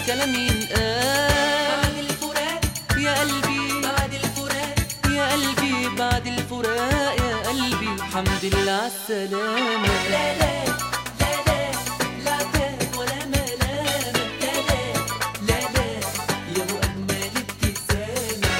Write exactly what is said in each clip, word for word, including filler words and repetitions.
كلام ينقال بعد الفراق يا قلبي، بعد الفراق يا قلبي بعد الفراق يا قلبي الحمد لله عالسلامة. لا لا لا لا لا عتاب ولا ملامة. لا لا لا لا يا ابو اجمل ابتسامة.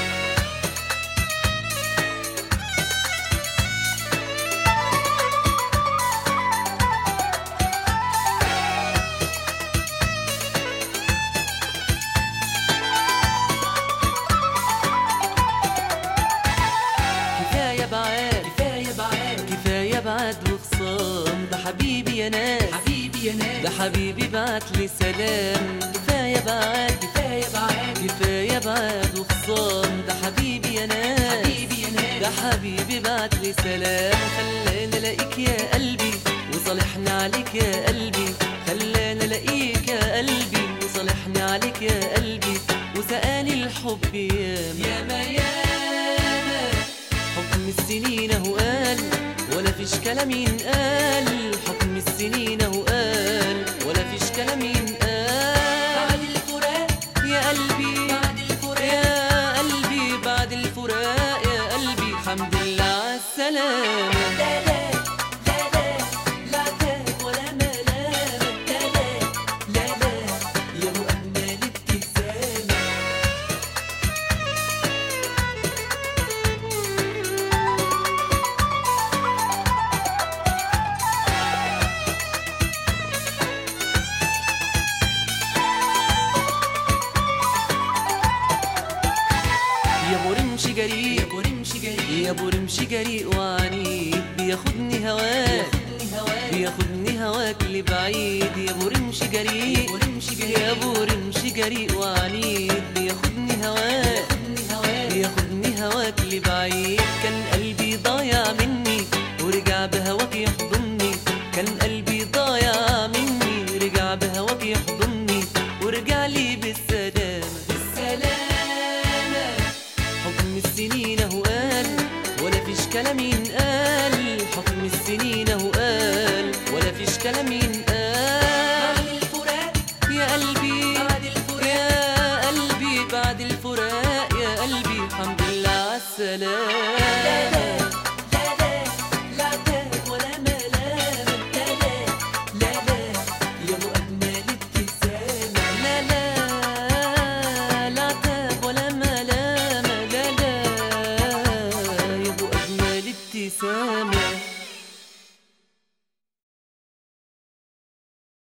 كفاية بعاد كفاية بعاد كفاية بعد وخصام، ده حبيبي يا ناس حبيبي يا ناس. ده حبيبي بعت لي سلام. كفاية بعد كفاية بعاد كفاية بعد وخصام، ده حبيبي يا ناس حبيبي يا ناس. ده حبيبي بعت لي سلام. خلاني الاقيك يا قلبي وصالحني عليك يا قلبي، خلاني الاقيك يا قلبي وصالحني عليك يا قلبي، وسقاني الحب ياما ياما ياما حكم السنين اهو قال ولا فيش كلام ينقال. حكم السنين اهو قال ولا فيش كلام ينقال. بعد الفراق يا قلبي بعد الفراق يا قلبي بعد الفراق يا قلبي الحمد لله عالسلامة. لا لا لا لا لا عتاب ولا ملامة. لا لا لا لا يا ابو اجمل ابتسامة. يا ابو رمش جريء يا ابو رمش جريء يا ابو رمش جريء وعنيد، بياخدني هواك ياخدني هواك. بياخدني هواك لبعيد. يا ابو رمش جريء يا ابو رمش جريء يا ابو رمش جريء وعنيد، بياخدني هواك ياخدني هواك. بياخدني هواك لبعيد. كان قلبي ضايع مني ورجع بهواك يحضني، كان قلبي ضايع مني رجع بهواك يحضني، ورجع لي بالسلامة. بالسلامة حكم السنين اهو قال ولا فيش كلام ينقال. حكم السنين اهو قال ولا فيش كلام ينقال. بعد الفراق يا قلبي بعد الفراق يا قلبي بعد الفراق يا قلبي الحمد لله عالسلامة. لا لا